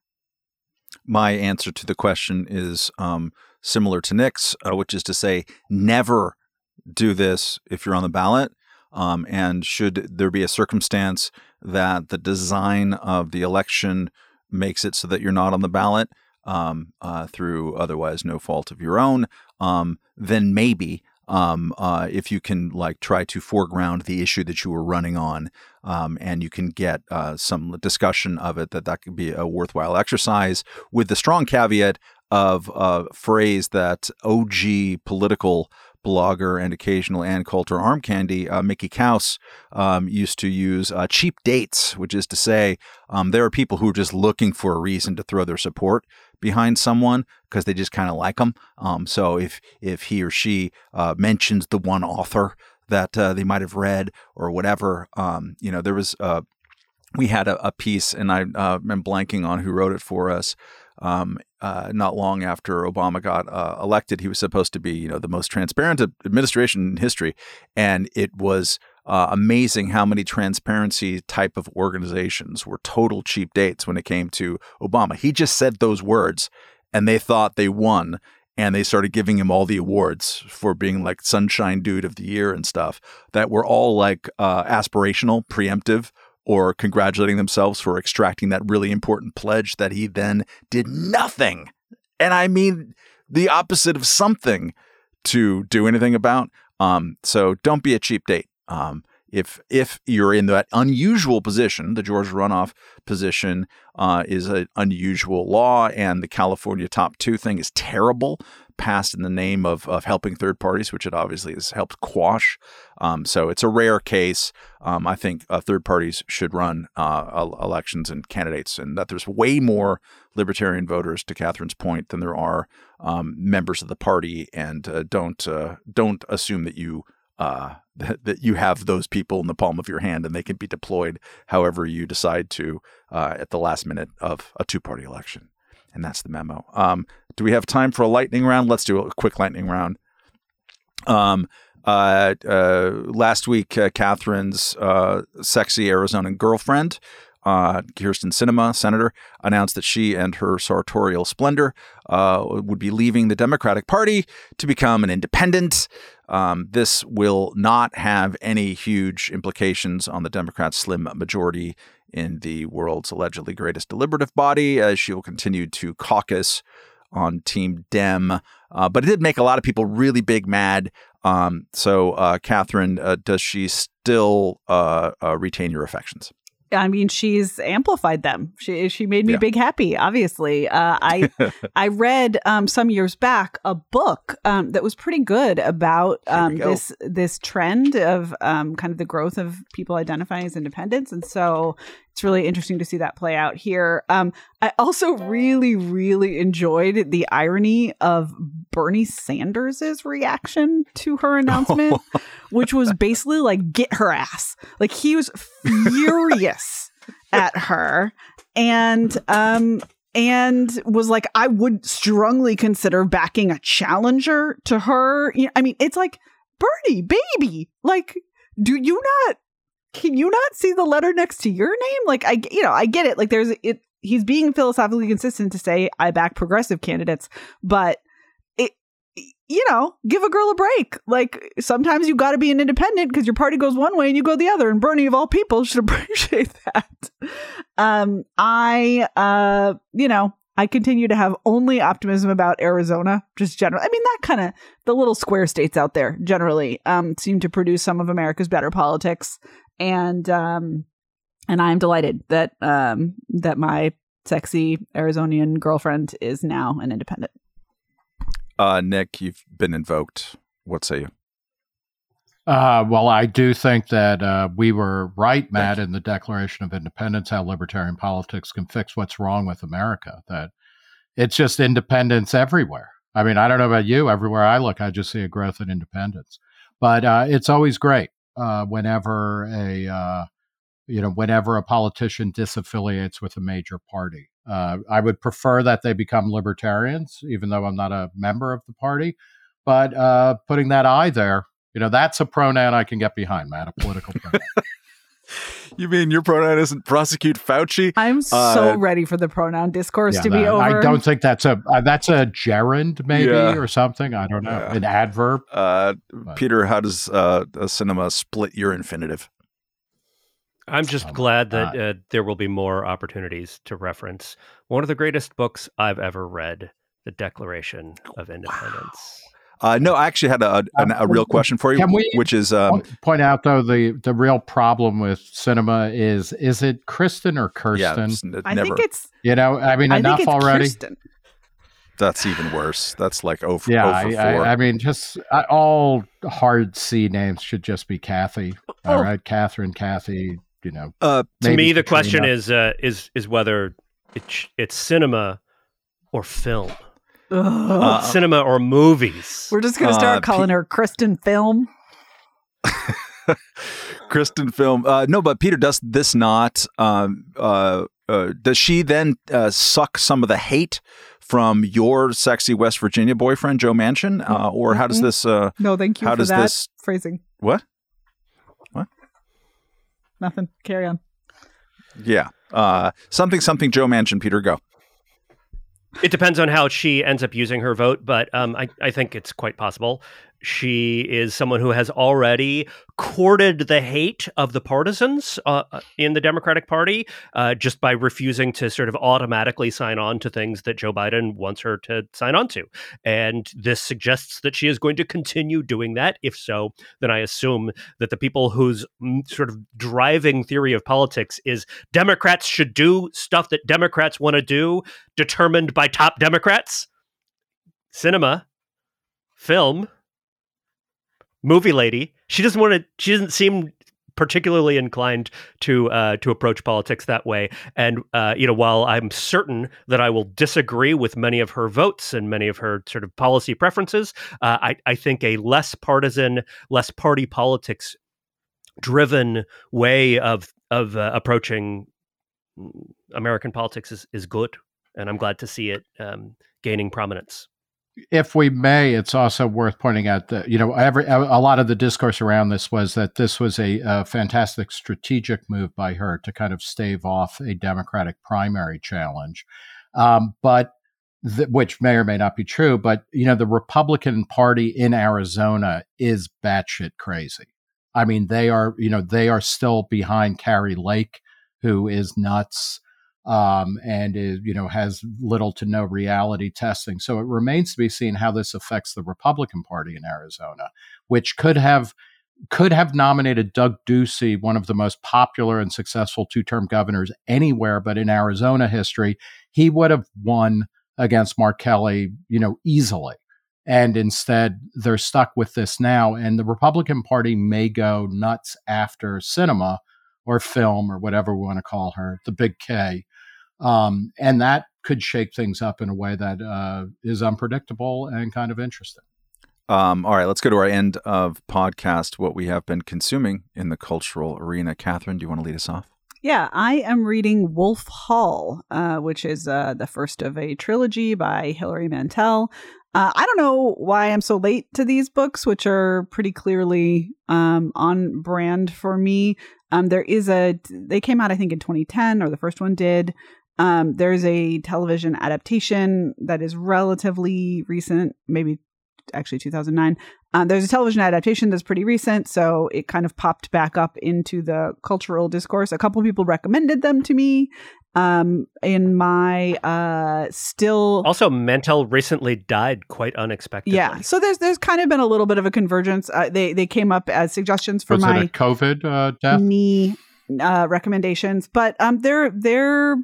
My answer to the question is similar to Nick's, which is to say, never do this if you're on the ballot. And should there be a circumstance that the design of the election makes it so that you're not on the ballot through otherwise no fault of your own, then maybe if you can try to foreground the issue that you were running on, and you can get some discussion of it, that could be a worthwhile exercise, with the strong caveat of a phrase that OG political blogger and occasional Ann Coulter arm candy, Mickey Kaus, used to use cheap dates, which is to say there are people who are just looking for a reason to throw their support behind someone because they just kind of like them. So if he or she mentions the one author that they might have read or whatever, there was we had a piece, and I'm blanking on who wrote it for us. Not long after Obama got elected, he was supposed to be, the most transparent administration in history. And it was amazing how many transparency type of organizations were total cheap dates when it came to Obama. He just said those words and they thought they won. And they started giving him all the awards for being Sunshine Dude of the Year and stuff that were all aspirational, preemptive, or congratulating themselves for extracting that really important pledge that he then did nothing. And I mean the opposite of something to do anything about. So don't be a cheap date. If you're in that unusual position, the Georgia runoff position is an unusual law, and the California top two thing is terrible, passed in the name of helping third parties, which it obviously has helped quash. So it's a rare case. I think third parties should run elections and candidates, and that there's way more libertarian voters, to Catherine's point, than there are members of the party. And don't assume that you that you have those people in the palm of your hand and they can be deployed however you decide to at the last minute of a two-party election. And that's the memo. Do we have time for a lightning round? Let's do a quick lightning round. Last week, Catherine's sexy Arizona girlfriend, Kyrsten Sinema, senator, announced that she and her sartorial splendor would be leaving the Democratic Party to become an independent. This will not have any huge implications on the Democrats' slim majority in the world's allegedly greatest deliberative body, as she will continue to caucus on Team Dem. But it did make a lot of people really big mad. So, Catherine, does she still retain your affections? I mean, she's amplified them. She made me big happy, obviously. I read some years back a book that was pretty good about this trend of kind of the growth of people identifying as independents. And so it's really interesting to see that play out here. I also really, really enjoyed the irony of Bernie Sanders' reaction to her announcement, which was basically like, get her ass. Like, he was furious at her and was like, I would strongly consider backing a challenger to her. I mean, it's like, Bernie, baby, like, can you not see the letter next to your name? Like, I get it. Like, he's being philosophically consistent to say, I back progressive candidates, but give a girl a break. Like, sometimes you got to be an independent because your party goes one way and you go the other. And Bernie, of all people, should appreciate that. I continue to have only optimism about Arizona, just generally. I mean, that kind of, the little square states out there generally seem to produce some of America's better politics. And I'm delighted that my sexy Arizonian girlfriend is now an independent. Nick, you've been invoked. What say you? Well, I do think that we were right, Matt, in the Declaration of Independence, how libertarian politics can fix what's wrong with America, that it's just independence everywhere. I mean, I don't know about you. Everywhere I look, I just see a growth in independence. But it's always great whenever a politician disaffiliates with a major party. I would prefer that they become libertarians, even though I'm not a member of the party. But putting that I there, that's a pronoun I can get behind, Matt, a political pronoun. You mean your pronoun isn't prosecute Fauci? I'm so ready for the pronoun discourse to be over. I don't think that's a gerund, maybe, or something. I don't know. An adverb. Peter, how does cinema split your infinitive? I'm just glad that there will be more opportunities to reference one of the greatest books I've ever read, The Declaration of Independence. No, I actually had a real question for you, which is point out though the real problem with cinema is it Kristen or Kirsten? Yeah, I think it's enough already. Kirsten. That's even worse. That's like over 4. I mean, just all hard C names should just be Kathy. All right, Catherine, Kathy. To me, the question is whether it's cinema or film. Cinema or movies. We're just going to start calling her Kristen Film. Kristen Film. No, but Peter, does this not? Does she then suck some of the hate from your sexy West Virginia boyfriend, Joe Manchin? Or how does this? No, thank you for that phrasing. What? Nothing. Carry on. Yeah. Something Joe Manchin. Peter, go. It depends on how she ends up using her vote, but I think it's quite possible. She is someone who has already courted the hate of the partisans in the Democratic Party just by refusing to sort of automatically sign on to things that Joe Biden wants her to sign on to. And this suggests that she is going to continue doing that. If so, then I assume that the people whose sort of driving theory of politics is Democrats should do stuff that Democrats want to do, determined by top Democrats, cinema, film, movie lady. She doesn't seem particularly inclined to approach politics that way. And while I'm certain that I will disagree with many of her votes and many of her sort of policy preferences, I think a less partisan, less party politics driven way of approaching American politics is good, and I'm glad to see it gaining prominence. If we may, it's also worth pointing out that, a lot of the discourse around this was that this was a fantastic strategic move by her to kind of stave off a Democratic primary challenge, which may or may not be true. But, the Republican Party in Arizona is batshit crazy. I mean, they are still behind Kari Lake, who is nuts. And is, has little to no reality testing. So it remains to be seen how this affects the Republican Party in Arizona, which could have nominated Doug Ducey, one of the most popular and successful two-term governors anywhere but in Arizona history. He would have won against Mark Kelly, easily. And instead, they're stuck with this now. And the Republican Party may go nuts after cinema or film or whatever we want to call her, the big K. And that could shake things up in a way that is unpredictable and kind of interesting. All right, let's go to our end of podcast, what we have been consuming in the cultural arena. Catherine, do you want to lead us off? Yeah, I am reading Wolf Hall, which is the first of a trilogy by Hilary Mantel. I don't know why I'm so late to these books, which are pretty clearly on brand for me. They came out, I think, in 2010, or the first one did. There's a television adaptation that is relatively recent, maybe actually 2009. There's a television adaptation that's pretty recent, so it kind of popped back up into the cultural discourse. A couple people recommended them to me. In my still also Mantel recently died quite unexpectedly. Yeah, so there's kind of been a little bit of a convergence. They came up as suggestions for my COVID death knee recommendations, but they're they're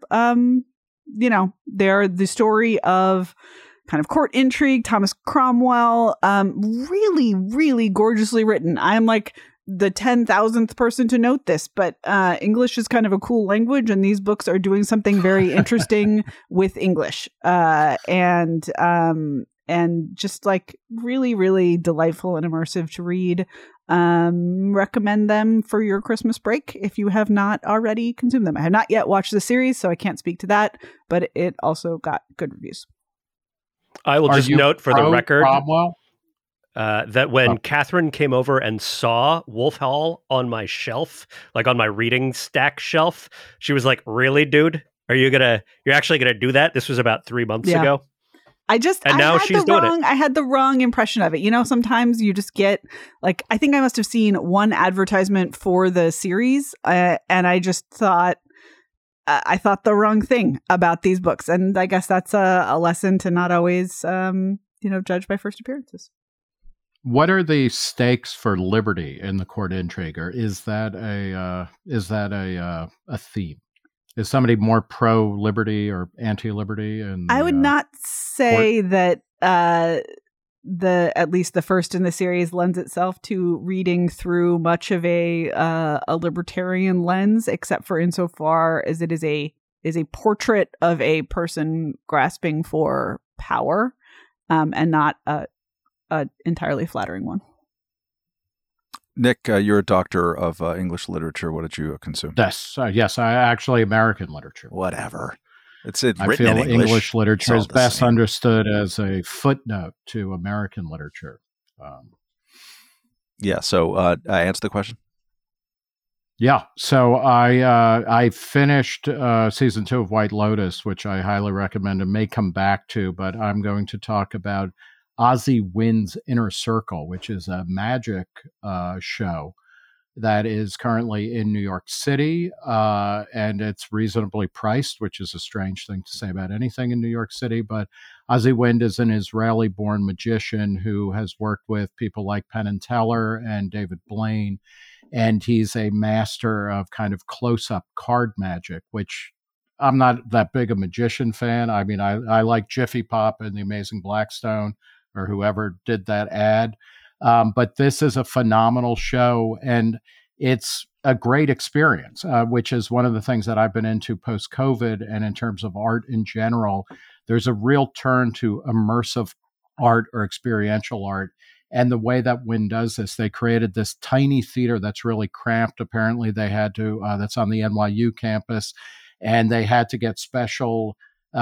the story of kind of court intrigue, Thomas Cromwell, really, really gorgeously written. I'm like the 10,000th person to note this, but English is kind of a cool language, and these books are doing something very interesting with English, and just like really, really delightful and immersive to read. Recommend them for your Christmas break if you have not already consumed them. I have not yet watched the series, so I can't speak to that, but it also got good reviews. I will just note for the record Cromwell? That when Catherine came over and saw Wolf Hall on my shelf, like on my reading stack shelf, she was like, "Really, dude? You're actually gonna do that?" This was about 3 months ago. Now she's doing it. I had the wrong impression of it. Sometimes you just get like, I think I must have seen one advertisement for the series, and I just thought, I thought the wrong thing about these books. And I guess that's a lesson to not always, judge by first appearances. What are the stakes for liberty in the court intrigue? Or is that a theme? Is somebody more pro-liberty or anti-liberty? I would not say that at least the first in the series lends itself to reading through much of a libertarian lens, except for insofar as it is a portrait of a person grasping for power, and not a entirely flattering one. Nick, you're a doctor of English literature. What did you consume? Yes, I actually American literature. Whatever. I feel English literature is best understood as a footnote to American literature. So I answered the question. Yeah, so I finished season 2 of White Lotus, which I highly recommend and may come back to, but I'm going to talk about Ozzy Wynn's Inner Circle, which is a magic show that is currently in New York City, and it's reasonably priced, which is a strange thing to say about anything in New York City. But Ozzy Wynn is an Israeli-born magician who has worked with people like Penn and Teller and David Blaine, and he's a master of kind of close-up card magic, which I'm not that big a magician fan. I mean, I like Jiffy Pop and the Amazing Blackstone, or whoever did that ad. But this is a phenomenal show, and it's a great experience, which is one of the things that I've been into post-COVID. And in terms of art in general, there's a real turn to immersive art or experiential art. And the way that Wynn does this, they created this tiny theater that's really cramped. Apparently they had to, that's on the NYU campus, and they had to get special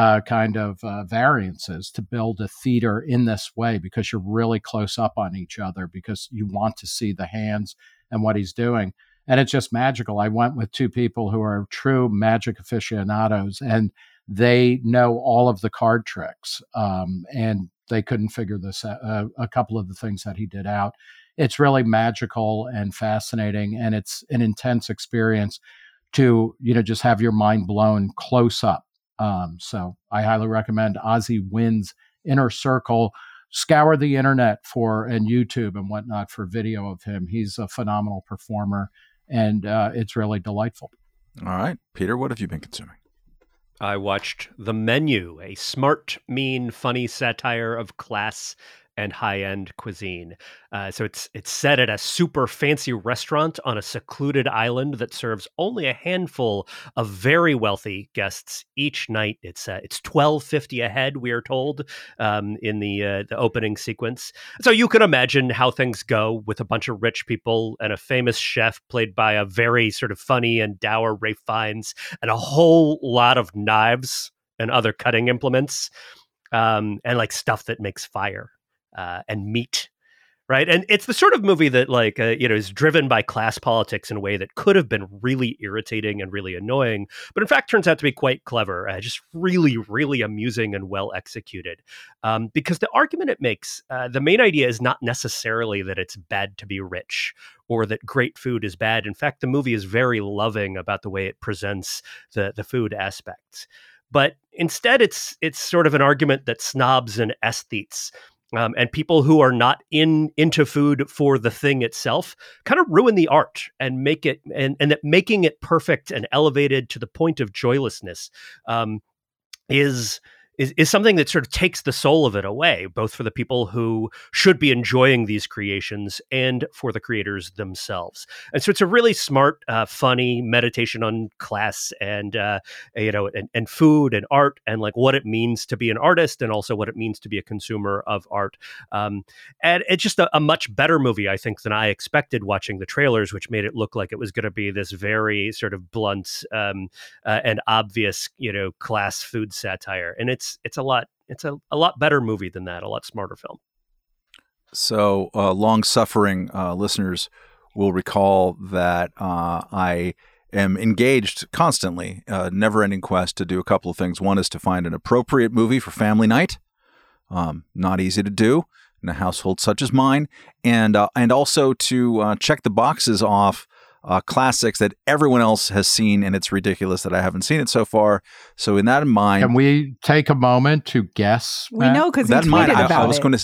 variances to build a theater in this way, because you're really close up on each other, because you want to see the hands and what he's doing. And it's just magical. I went with 2 people who are true magic aficionados, and they know all of the card tricks. And they couldn't figure this out, a couple of the things that he did out. It's really magical and fascinating, and it's an intense experience to, just have your mind blown close up. So I highly recommend Ozzy Wynn's Inner Circle. Scour the internet and YouTube and whatnot for video of him. He's a phenomenal performer, and it's really delightful. All right. Peter, what have you been consuming? I watched The Menu, a smart, mean, funny satire of class and high-end cuisine. So it's set at a super fancy restaurant on a secluded island that serves only a handful of very wealthy guests each night. It's $12.50 a head, we are told, in the opening sequence. So you can imagine how things go with a bunch of rich people and a famous chef played by a very sort of funny and dour Ralph Fiennes, and a whole lot of knives and other cutting implements, and like stuff that makes fire. And meat, right? And it's the sort of movie that, like, is driven by class politics in a way that could have been really irritating and really annoying, but in fact turns out to be quite clever, just really, really amusing and well executed. Because the argument it makes, the main idea is not necessarily that it's bad to be rich or that great food is bad. In fact, the movie is very loving about the way it presents the food aspects. But instead, it's sort of an argument that snobs and aesthetes and people who are not into food for the thing itself kind of ruin the art and make it, and that making it perfect and elevated to the point of joylessness is something that sort of takes the soul of it away, both for the people who should be enjoying these creations and for the creators themselves. And so it's a really smart, funny meditation on class and food and art and like what it means to be an artist and also what it means to be a consumer of art. And it's just a much better movie, I think, than I expected watching the trailers, which made it look like it was going to be this very sort of blunt and obvious, class food satire. And it's a lot better movie than that, a lot smarter film. So long-suffering listeners will recall that I am engaged constantly, never-ending quest to do a couple of things. One is to find an appropriate movie for family night. Not easy to do in a household such as mine, and also to check the boxes off classics that everyone else has seen, and it's ridiculous that I haven't seen it so far. So in that in mind, can we take a moment to guess? We know because he tweeted about it.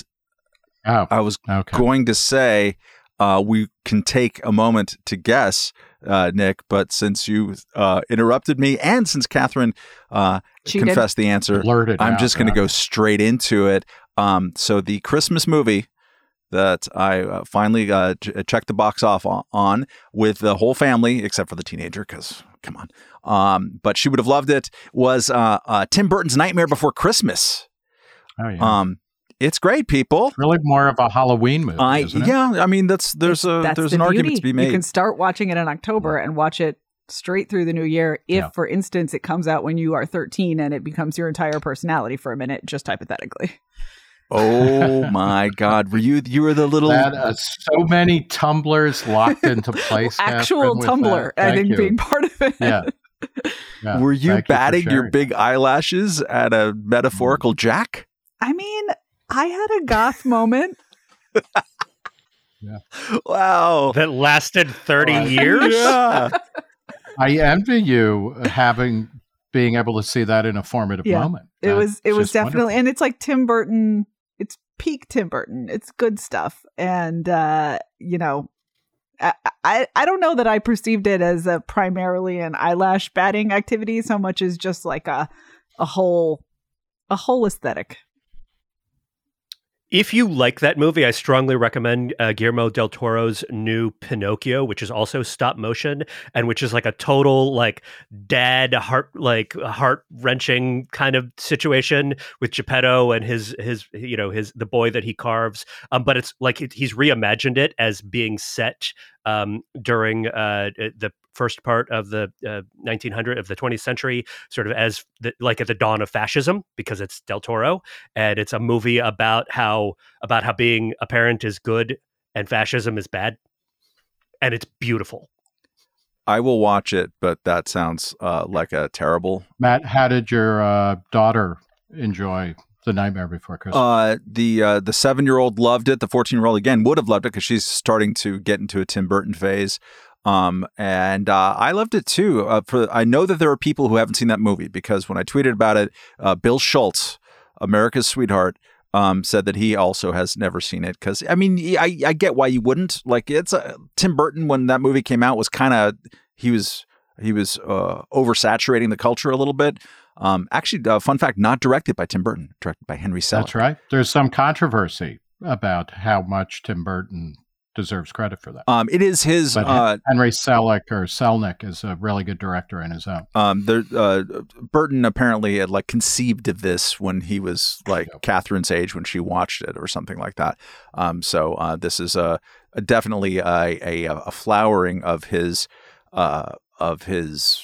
I was going to say we can take a moment to guess, Nick, but since you interrupted me and since Catherine confessed the answer, I'm just going to go straight into it. So the Christmas movie that I finally checked the box off on with the whole family, except for the teenager, because come on. But she would have loved it, was Tim Burton's Nightmare Before Christmas. Oh, yeah. It's great, people. It's really more of a Halloween movie, isn't it? Yeah, I mean, there's an argument to be made. You can start watching it in October and watch it straight through the new year. If, for instance, it comes out when you are 13 and it becomes your entire personality for a minute, just hypothetically. Oh my God! You were the little so many tumblers locked into place. Actual Tumblr, I think, being part of it. Yeah. Were you batting your big eyelashes at a metaphorical jack? I mean, I had a goth moment. Yeah. Wow, that lasted 30 years. Yeah. I envy you being able to see that in a formative moment. It was definitely wonderful. And it's like Tim Burton. It's peak Tim Burton. It's good stuff. And, I don't know that I perceived it as primarily an eyelash batting activity so much as just like a whole aesthetic. If you like that movie, I strongly recommend Guillermo del Toro's new Pinocchio, which is also stop motion and which is like a total like dad heart-wrenching kind of situation with Geppetto and his the boy that he carves. But it's like he's reimagined it as being set during the first part of the 1900 of the 20th century, sort of as like at the dawn of fascism, because it's Del Toro, and it's a movie about how being a parent is good and fascism is bad, and it's beautiful. I will watch it, but that sounds like a terrible. Matt, how did your daughter enjoy The Nightmare Before Christmas? The 7-year-old loved it. The 14-year-old again would have loved it because she's starting to get into a Tim Burton phase. And I loved it too. I know that there are people who haven't seen that movie because when I tweeted about it, Bill Schultz, America's sweetheart, said that he also has never seen it. Because I mean, I get why you wouldn't. Like it's Tim Burton when that movie came out was kind of he was oversaturating the culture a little bit. Actually, fun fact, not directed by Tim Burton, directed by Henry Selick. That's right. There's some controversy about how much Tim Burton deserves credit for that. It is his. But Henry Selick or Selnick is a really good director in his own. Burton apparently had like conceived of this when he was like Catherine's age when she watched it or something like that. So this is definitely a flowering of his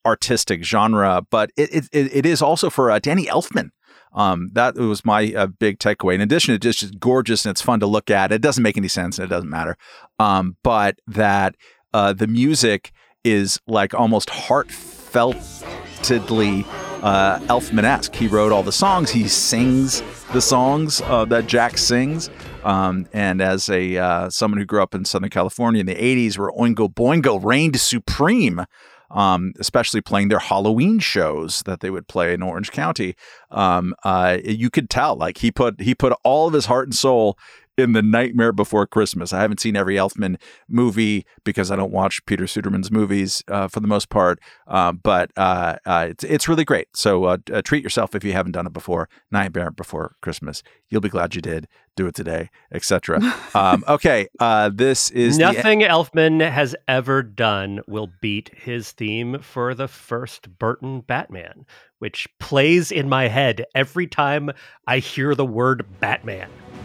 artistic genre, but it is also for Danny Elfman. That was my big takeaway. In addition, it's just gorgeous and it's fun to look at. It doesn't make any sense and it doesn't matter. But that the music is like almost heartfeltedly Elfman-esque. He wrote all the songs. He sings the songs that Jack sings. And as someone who grew up in Southern California in the 80s, where Oingo Boingo reigned supreme, especially playing their Halloween shows that they would play in Orange County, you could tell like he put all of his heart and soul in The Nightmare Before Christmas. I haven't seen every Elfman movie because I don't watch Peter Suderman's movies for the most part, but it's really great. So treat yourself if you haven't done it before. Nightmare Before Christmas. You'll be glad you did. Do it today, etc. Okay, this is nothing Elfman has ever done will beat his theme for the first Burton Batman, which plays in my head every time I hear the word Batman.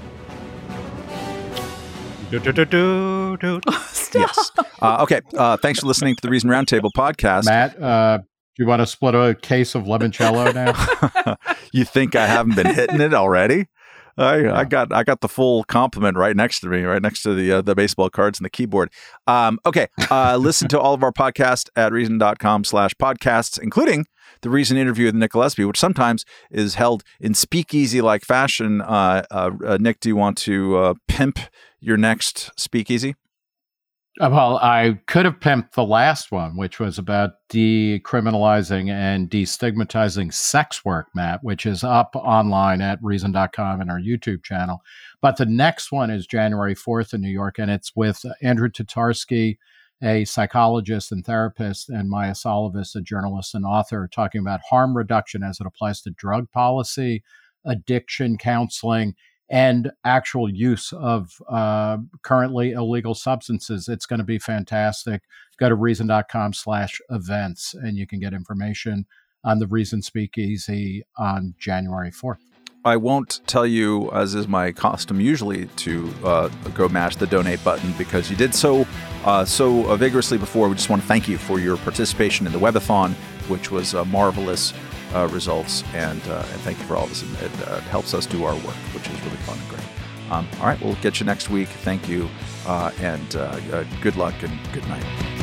Yes. Okay. Thanks for listening to the Reason Roundtable podcast. Matt, do you want to split a case of limoncello now? You think I haven't been hitting it already? I got the full compliment right next to me, right next to the baseball cards and the keyboard. Okay. Listen to all of our podcasts at reason.com/podcasts, including the Reason interview with Nick Gillespie, which sometimes is held in speakeasy-like fashion. Nick, do you want to pimp your next speakeasy? Well, I could have pimped the last one, which was about decriminalizing and destigmatizing sex work, Matt, which is up online at reason.com and our YouTube channel. But the next one is January 4th in New York, and it's with Andrew Tatarsky, a psychologist and therapist, and Maya Solovus, a journalist and author, talking about harm reduction as it applies to drug policy, addiction counseling, and actual use of currently illegal substances. It's going to be fantastic. Go to reason.com/events, and you can get information on the Reason Speakeasy on January 4th. I won't tell you, as is my custom usually, to go mash the donate button because you did so vigorously before. We just want to thank you for your participation in the webathon, which was marvelous results, and thank you for all this. It helps us do our work, which is really fun and great. All right, we'll get you next week. Thank you, and good luck and good night.